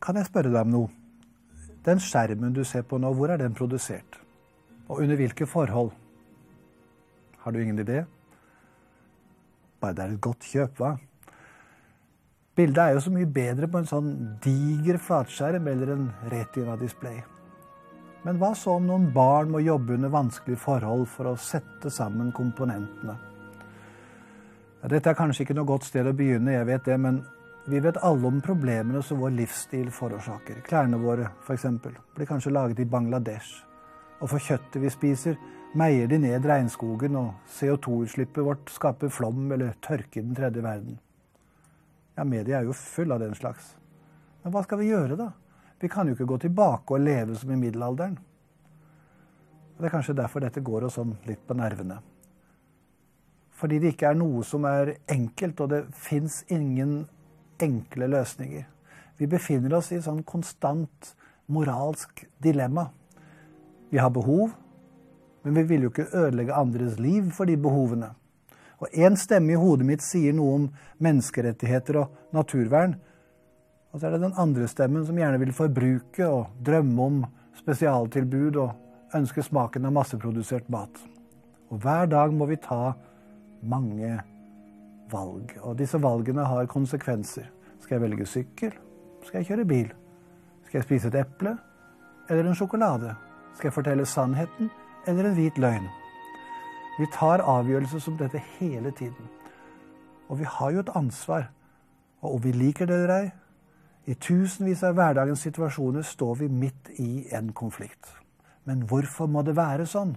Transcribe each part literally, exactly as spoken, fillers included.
Kan jeg spørre deg om noe? Den skjermen du ser på nå, hvor er den produsert? Og under hvilke forhold? Har du ingen idé? Bare det er et godt kjøp, hva? Bildet er jo så mye bedre på en sånn diger flatskjerm eller en retina-display. Men hva så om noen barn må jobbe under vanskelige forhold for å sette sammen komponentene? Ja, dette er kanskje ikke noe godt sted å begynne, jeg vet det, men vi vet alle om problemene som vår livsstil forårsaker. Klærne våre, for eksempel, blir kanskje laget i Bangladesh. Og for kjøttet vi spiser, meier de ned regnskogen, og C O to utslippet vårt skaper flom eller tørke i den tredje verden. Ja, media er jo full av den slags. Men hva skal vi gjøre da? Vi kan jo ikke gå tilbake og leve som i middelalderen. Og det er kanskje derfor dette går oss sånn litt på nervene. Fordi det ikke er noe som er enkelt, og det finnes ingen enkle løsninger. Vi befinner oss i et sånn konstant moralsk dilemma. Vi har behov, men vi vil jo ikke ødelegge andres liv for de behovene. Og en stemme i hodet mitt sier noe om menneskerettigheter og naturvern, og så er det den andre stemmen som gjerne vil forbruke og drømme om spesialtilbud og ønske smaken av masseprodusert mat. Og hver dag må vi ta mange valg, og disse valgene har konsekvenser. Skal jeg velge sykkel? Skal jeg kjøre bil? Skal jeg spise et eple eller en sjokolade? Skal jeg fortelle sannheten eller en hvit løgn? Vi tar avgjørelser som dette hele tiden. Og vi har jo et ansvar. Og om vi liker det eller ei, i tusenvis av hverdagens situasjoner står vi midt i en konflikt. Men hvorfor må det være sånn?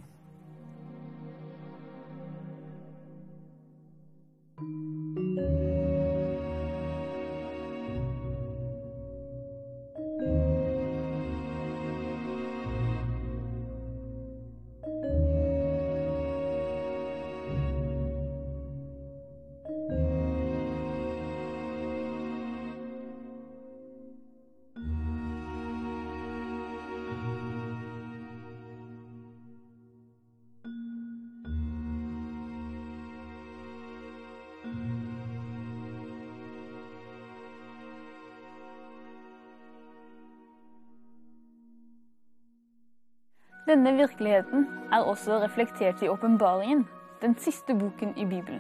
Denne virkeligheten er også reflektert i Åpenbaringen, den siste boken i Bibelen.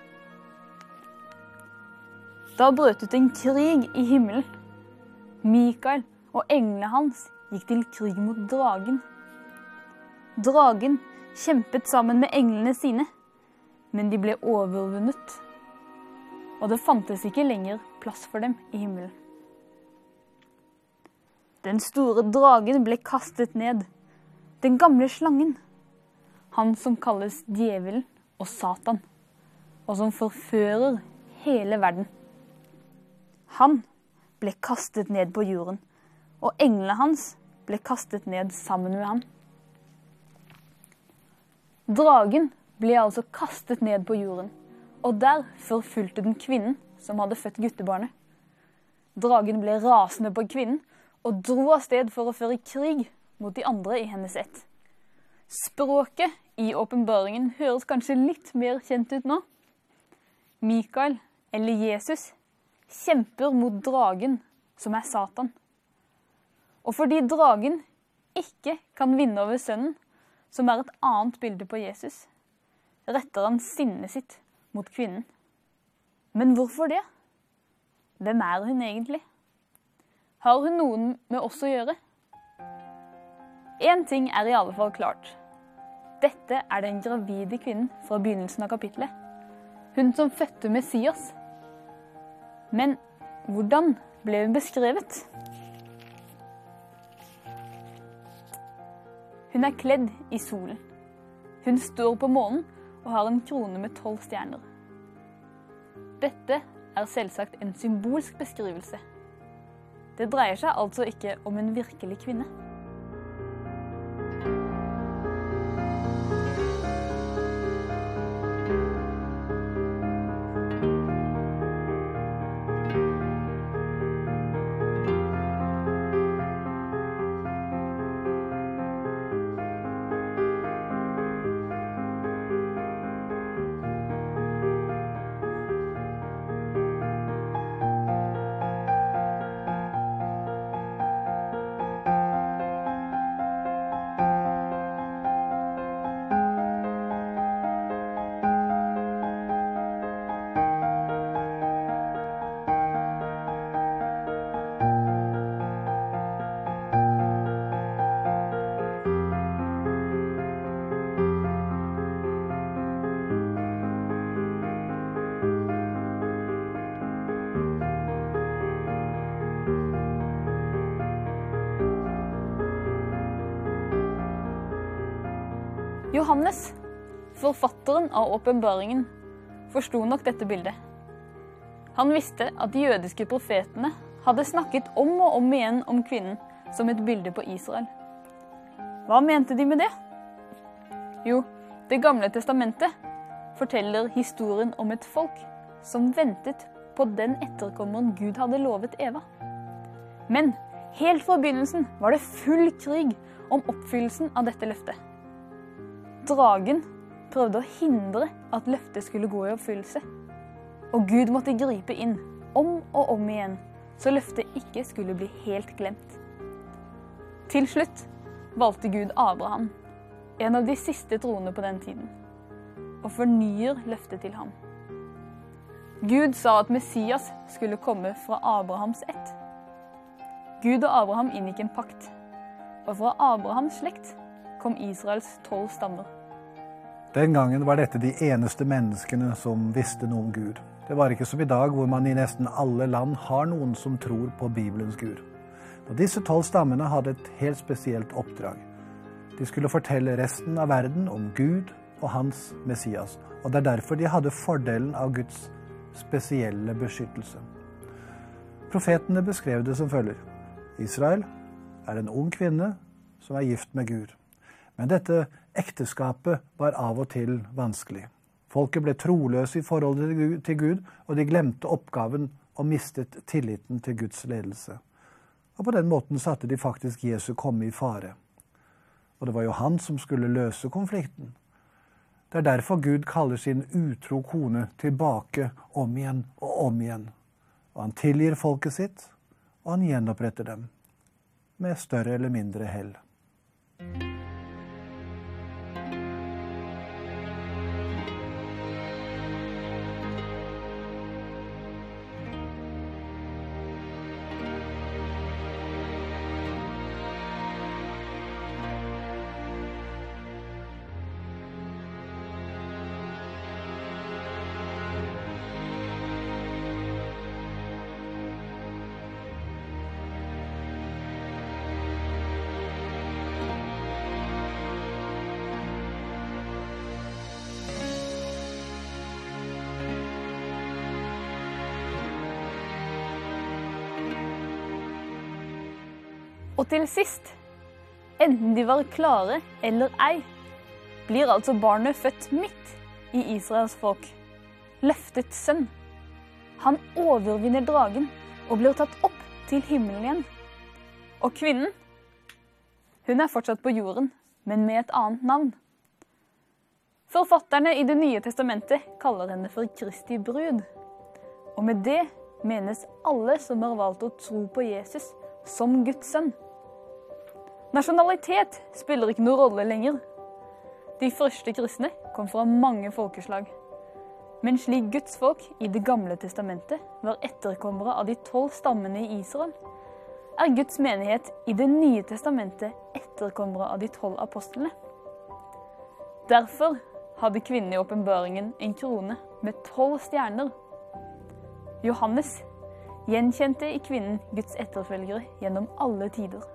Da brøt ut en krig i himmelen. Mikael og englene hans gikk til krig mot dragen. Dragen kjempet sammen med englene sine, men de ble overvunnet. Og det fantes ikke lenger plass for dem i himmelen. Den store dragen ble kastet ned. Den gamle slangen, han som kalles djevelen og Satan, og som forfører hele verden. Han ble kastet ned på jorden, og englene hans ble kastet ned sammen med ham. Dragen ble altså kastet ned på jorden, og der forfulgte den kvinnen som hadde født guttebarnet. Dragen ble rasende på kvinnen og dro av sted for å føre krig mot de andre i hennes ett. Språket i åpenbaringen høres kanskje litt mer kjent ut nå. Mikael, eller Jesus, kjemper mot dragen, som er Satan. Og fordi dragen ikke kan vinne over sønnen, som er et annet bilde på Jesus, retter han sinnet sitt mot kvinnen. Men hvorfor det? Hvem er hun egentlig? Har hun noen med oss å gjøre? En ting er i alle fall klart. Dette er den gravide kvinnen fra begynnelsen av kapitlet. Hun som fødte Messias. Men hvordan ble hun beskrevet? Hun er kledd i solen. Hun står på månen og har en krone med tolv stjerner. Dette er selvsagt en symbolsk beskrivelse. Det dreier seg altså ikke om en virkelig kvinne. Johannes, forfatteren av åpenbaringen, forsto nok dette bildet. Han visste at de jødiske profetene hadde snakket om og om igjen om kvinnen som et bilde på Israel. Hva mente de med det? Jo, Det gamle testamentet forteller historien om et folk som ventet på den etterkommeren Gud hadde lovet Eva. Men helt fra begynnelsen var det full krig om oppfyllelsen av dette løftet. Dragen prøvde å hindre at løftet skulle gå i oppfyllelse. Og Gud måtte gripe inn om og om igjen, så løftet ikke skulle bli helt glemt. Til slutt valgte Gud Abraham, en av de siste troende på den tiden, og fornyer løftet til ham. Gud sa at Messias skulle komme fra Abrahams ett. Gud og Abraham inngikk en pakt, og fra Abrahams slekt kom Israels tolv stammer. Den gangen var dette de eneste menneskene som visste noe om Gud. Det var ikke som i dag, hvor man i nesten alle land har noen som tror på Bibelens Gud. Og disse tolv stammene hadde et helt spesielt oppdrag. De skulle fortelle resten av verden om Gud og hans Messias, og det er derfor de hadde fordelen av Guds spesielle beskyttelse. Profetene beskrev det som følger. Israel er en ung kvinne som er gift med Gud. Men dette ekteskapet var av og til vanskelig. Folket ble troløse i forhold til Gud, og de glemte oppgaven og mistet tilliten til Guds ledelse. Og på den måten satte de faktisk Jesu komme i fare. Og det var jo han som skulle løse konflikten. Det er derfor Gud kaller sin utro kone tilbake om igjen og om igjen. Og han tilgir folket sitt, og han gjenoppretter dem, med større eller mindre hell. Og til sist, enten de var klare eller ei, blir altså barnet født midt i Israels folk. Løftets sønn. Han overvinner dragen og blir tatt opp til himmelen igjen. Og kvinnen, hun er fortsatt på jorden, men med et annet navn. Forfatterne i Det nye testamentet kaller henne for Kristi brud. Og med det menes alle som har valgt å tro på Jesus som Guds sønn. Nasjonalitet spiller ikke noen rolle lenger. De første kristne kom fra mange folkeslag. Men slik Guds folk i Det gamle testamentet var etterkommere av de tolv stammene i Israel, er Guds menighet i Det nye testamentet etterkommere av de tolv apostlene. Derfor hadde kvinnen i åpenbaringen en krone med tolv stjerner. Johannes gjenkjente i kvinnen Guds etterfølgere gjennom alle tider.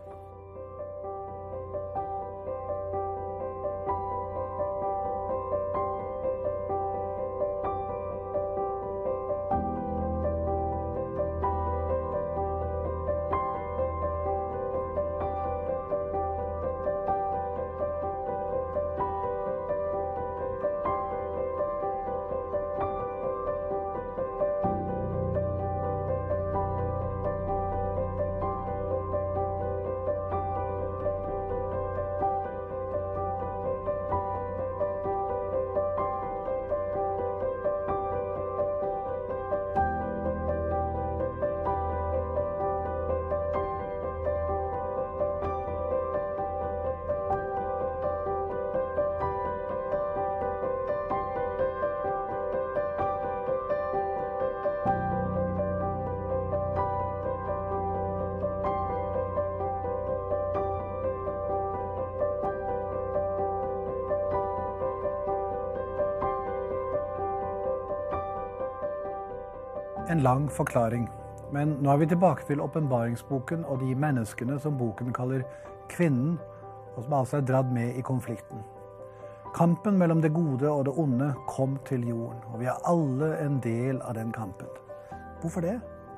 En lang forklaring, men nå er vi tilbake til åpenbaringsboken og de menneskene som boken kaller kvinnen, og som altså er dratt med i konflikten. Kampen mellom det gode og det onde kom til jorden, og vi er alle en del av den kampen. Hvorfor det?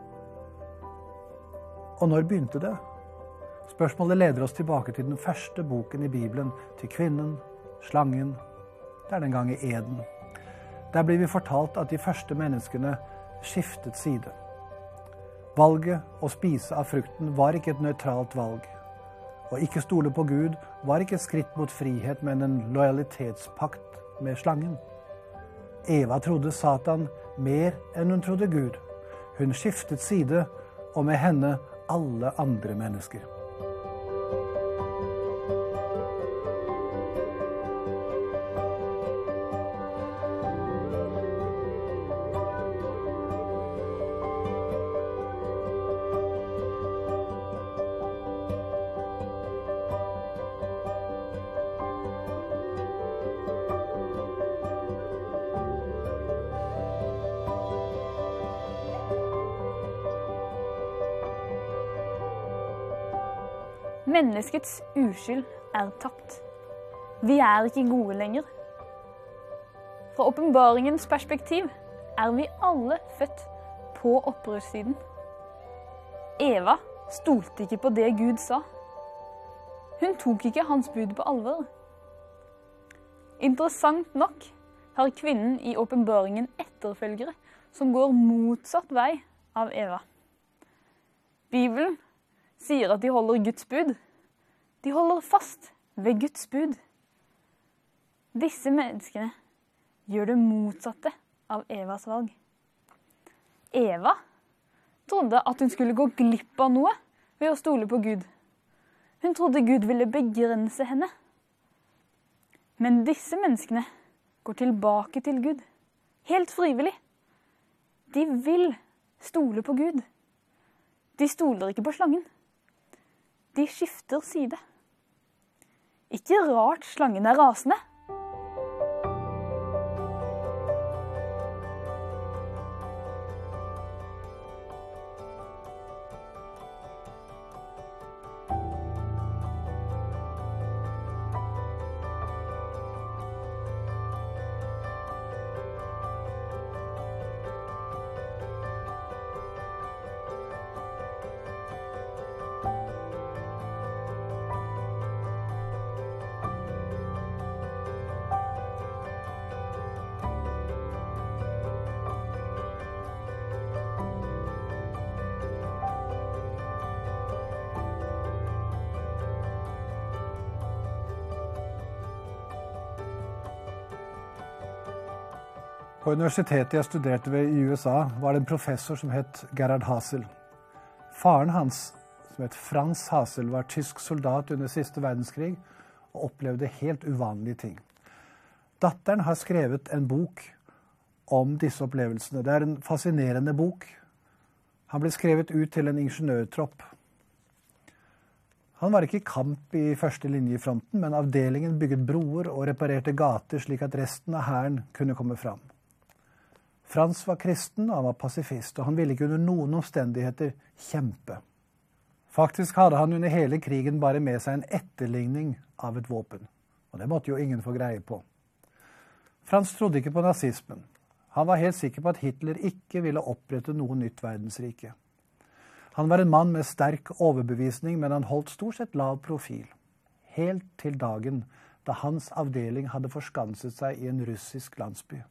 Og når begynte det? Spørsmålet leder oss tilbake til den første boken i Bibelen, til kvinnen, slangen. Det er den gang i Eden. Der blir vi fortalt at de første menneskene skiftet side. Valget å spise av frukten var ikke et nøytralt valg. Å ikke stole på Gud var ikke et skritt mot frihet, men en lojalitetspakt med slangen. Eva trodde Satan mer enn hun trodde Gud. Hun skiftet side, og med henne alle andre mennesker. Menneskets uskyld er tapt. Vi er ikke gode lenger. Fra åpenbaringens perspektiv er vi alle født på opprørssiden. Eva stolte ikke på det Gud sa. Hun tok ikke hans bud på alvor. Interessant nok har kvinnen i åpenbaringen etterfølgere som går motsatt vei av Eva. Bibelen sier at de holder Guds bud. De holder fast ved Guds bud. Disse menneskene gjør det motsatte av Evas valg. Eva trodde at hun skulle gå glipp av noe ved å stole på Gud. Hun trodde Gud ville begrense henne. Men disse menneskene går tilbake til Gud, helt frivillig. De vil stole på Gud. De stoler ikke på slangen. De skifter side. Ikke rart slangen er rasende. På universitetet jeg studerte ved i U S A, var det en professor som het Gerhard Hasel. Faren hans, som het Frans Hasel, var tysk soldat under siste verdenskrig og opplevde helt uvanlige ting. Datteren har skrevet en bok om disse opplevelsene. Det er en fascinerende bok. Han ble skrevet ut til en ingeniørtropp. Han var ikke i kamp i første linje i fronten, men avdelingen bygget broer og reparerte gater slik at resten av hæren kunne komme fram. Frans var kristen og han var pasifist, og han ville ikke under noen omstendigheter kjempe. Faktisk hadde han under hele krigen bare med seg en etterligning av et våpen, og det måtte jo ingen få greie på. Frans trodde ikke på nazismen. Han var helt sikker på at Hitler ikke ville opprette noe nytt verdensrike. Han var en mann med sterk overbevisning, men han holdt stort sett lav profil. Helt til dagen da hans avdeling hadde forskanset seg i en russisk landsby.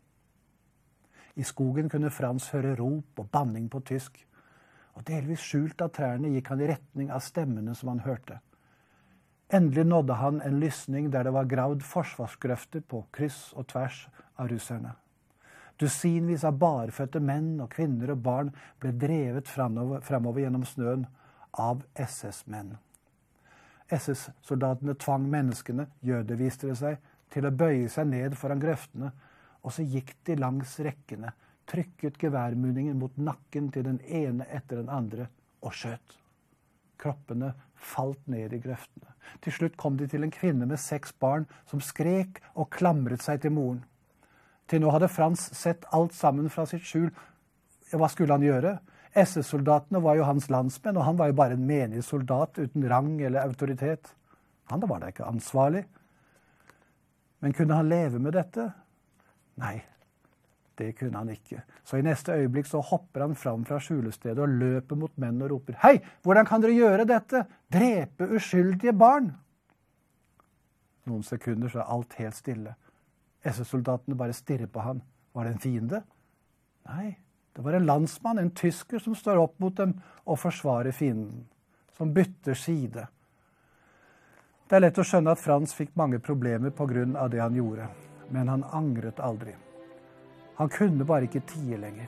I skogen kunne Frans høre rop og banning på tysk, og delvis skjult av trærne gikk han i retning av stemmene som han hørte. Endelig nådde han en lysning der det var gravd forsvarsgrøfter på kryss og tvers av russerne. Dusinvis av barføtte menn og kvinner og barn ble drevet fremover, fremover gjennom snøen av S S-menn. S S-soldatene tvang menneskene, jøder viste det seg, til å bøye seg ned foran grøftene, og så gikk de langs rekkene, trykket geværmunningen mot nakken til den ene etter den andre, og skjøt. Kroppene falt ned i grøftene. Til slutt kom de til en kvinne med seks barn, som skrek og klamret seg til moren. Til nå hadde Frans sett alt sammen fra sitt skjul. Hva skulle han gjøre? S S-soldatene var jo hans landsmenn, og han var jo bare en menig soldat uten rang eller autoritet. Han var da ikke ansvarlig. Men kunne han leve med dette? Nei, det kunne han ikke. Så i neste øyeblikk så hopper han fram fra skjulestedet og løper mot menn og roper: «Hei, hvordan kan dere gjøre dette? Drepe uskyldige barn!» Noen sekunder så er alt helt stille. S S-soldatene bare stirrer på han. Var det en fiende? Nei, det var en landsmann, en tysker, som står opp mot dem og forsvarer fienden. Som bytter side. Det er lett å skjønne at Frans fikk mange problemer på grunn av det han gjorde. Men han angret aldri. Han kunne bare ikke tie lenger.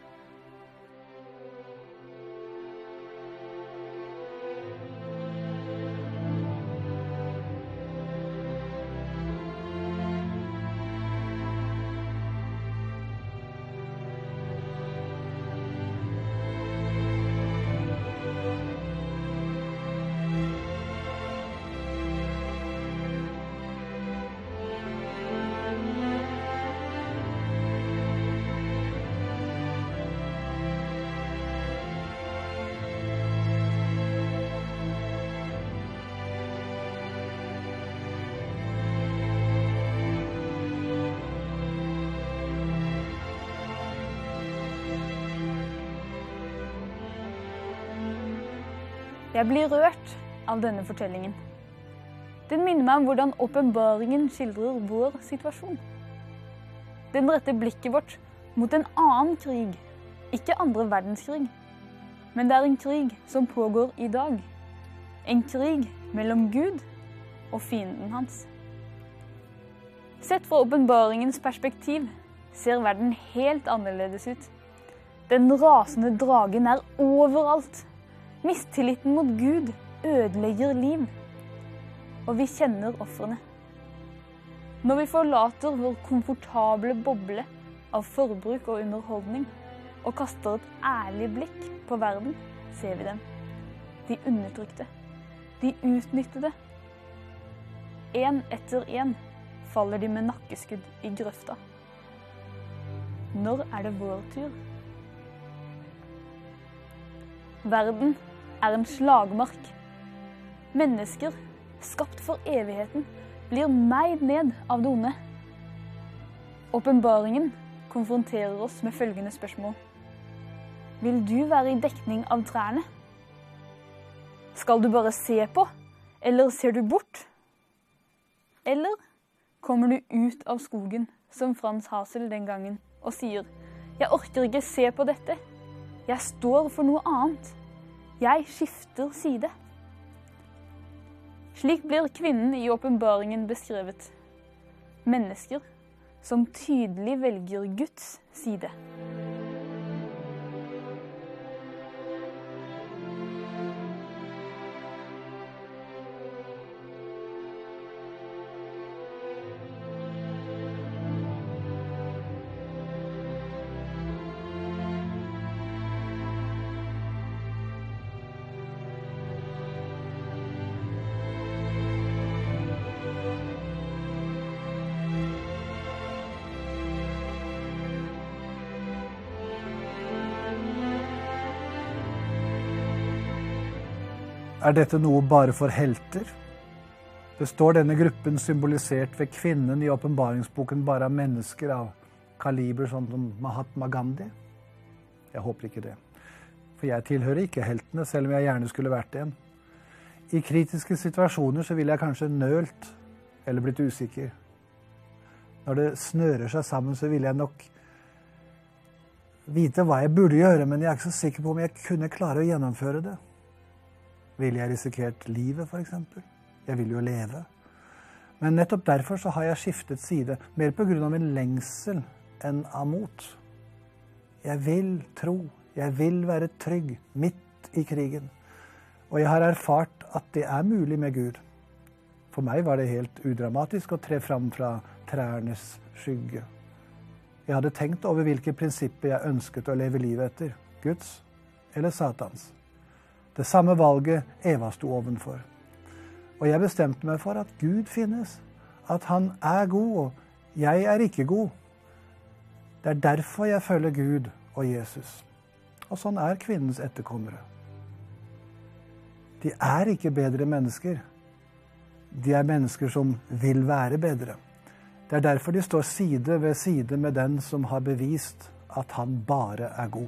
Jeg blir rørt av denne fortellingen. Den minner meg om hvordan åpenbaringen skildrer vår situasjon. Den retter blikket vårt mot en annen krig, ikke andre verdenskrig. Men det er en krig som pågår i dag. En krig mellom Gud og fienden hans. Sett fra åpenbaringens perspektiv ser verden helt annerledes ut. Den rasende dragen er overalt. Mistilliten mot Gud ødelegger liv, og vi kjenner ofrene. Når vi forlater vår komfortable boble av forbruk og underholdning, og kaster et ærlig blikk på verden, ser vi dem. De undertrykte, de utnyttede. En etter en faller de med nakkeskudd i grøfta. Når er det vår tur? Verden er en slagmark. Mennesker, skapt for evigheten, blir meid ned av det onde. Åpenbaringen konfronterer oss med følgende spørsmål. Vil du være i dekning av trærne? Skal du bare se på, eller ser du bort? Eller kommer du ut av skogen, som Frans Hasel den gangen, og sier: «Jeg orker ikke se på dette. Jeg står for noe annet. Jeg skifter side.» Slik blir kvinnen i åpenbaringen beskrevet. Mennesker som tydelig velger Guds side. Er dette noe bare for helter? Består denne gruppen symbolisert ved kvinnen i åpenbaringsboken bare av mennesker av kaliber sånn som Mahatma Gandhi? Jeg håper ikke det. For jeg tilhører ikke heltene, selv om jeg gjerne skulle vært en. I kritiske situasjoner så ville jeg kanskje nølt eller blitt usikker. Når det snører seg sammen, så ville jeg nok vite hva jeg burde gjøre, men jeg er ikke så sikker på om jeg kunne klare å gjennomføre det. Ville jeg risikert livet, for eksempel? Jeg vil jo leve. Men nettopp derfor så har jeg skiftet side, mer på grunn av en lengsel enn av mot. Jeg vil tro, jeg vil være trygg midt i krigen. Og jeg har erfart at det er mulig med Gud. For meg var det helt udramatisk å tre fram fra trærnes skygge. Jeg hadde tenkt over hvilke prinsipper jeg ønsket å leve livet etter. Guds eller Satans. Det samme valget Eva sto ovenfor. Og jeg bestemte meg for at Gud finnes. At han er god, og jeg er ikke god. Det er derfor jeg følger Gud og Jesus. Og sånn er kvinnens etterkommere. De er ikke bedre mennesker. De er mennesker som vil være bedre. Det er derfor de står side ved side med den som har bevist at han bare er god.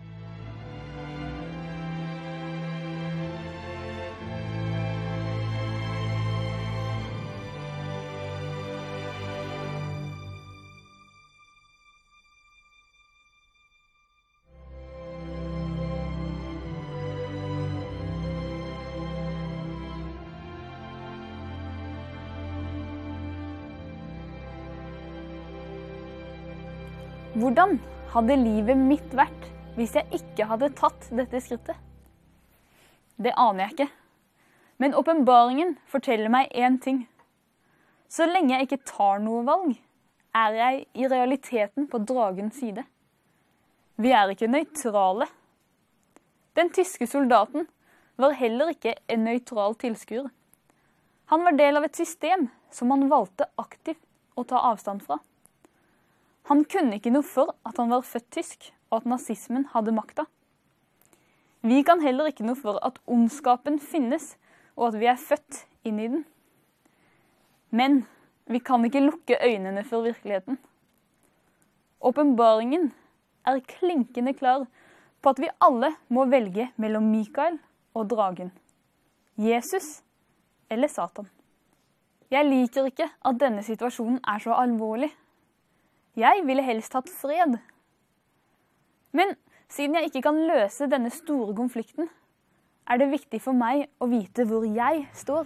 Hvordan hadde livet mitt vært hvis jeg ikke hadde tatt dette skrittet? Det aner jeg ikke. Men åpenbaringen forteller meg én ting. Så lenge jeg ikke tar noe valg, er jeg i realiteten på dragens side. Vi er ikke nøytrale. Den tyske soldaten var heller ikke en nøytral tilskuer. Han var del av et system som han valgte aktivt å ta avstand fra. Han kunne ikke noe for at han var født tysk, og at nazismen hadde makta. Vi kan heller ikke noe for at ondskapen finnes, og at vi er født inn i den. Men vi kan ikke lukke øynene for virkeligheten. Åpenbaringen er klinkende klar på at vi alle må velge mellom Mikael og dragen. Jesus eller Satan. Jeg liker ikke at denne situasjonen er så alvorlig. Jeg ville helst hatt fred. Men siden jeg ikke kan løse denne store konflikten, er det viktig for meg å vite hvor jeg står.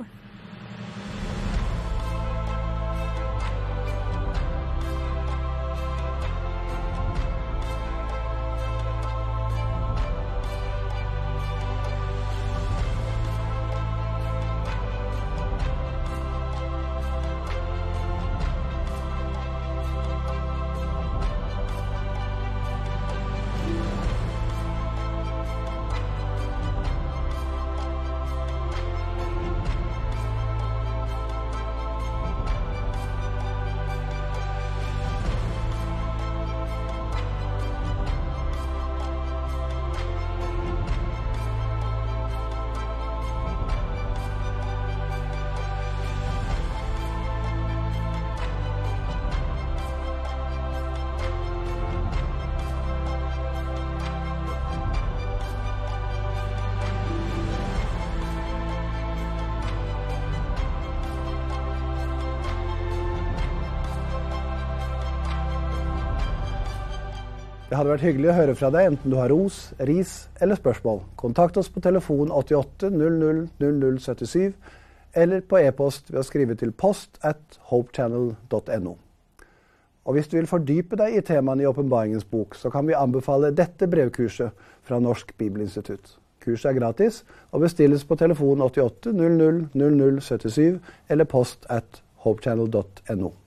Det hadde vært hyggelig å høre fra deg, enten du har ros, ris eller spørsmål. Kontakt oss på telefon åttiåtte null null null null syttisju, eller på e-post ved å skrive til post at hopechannel punktum no. Og hvis du vil fordype deg i temaene i Åpenbaringens bok, så kan vi anbefale dette brevkurset fra Norsk Bibelinstitutt. Kurset er gratis, og bestilles på telefon åttiåtte null null null null syttisju, eller post at hopechannel punktum no.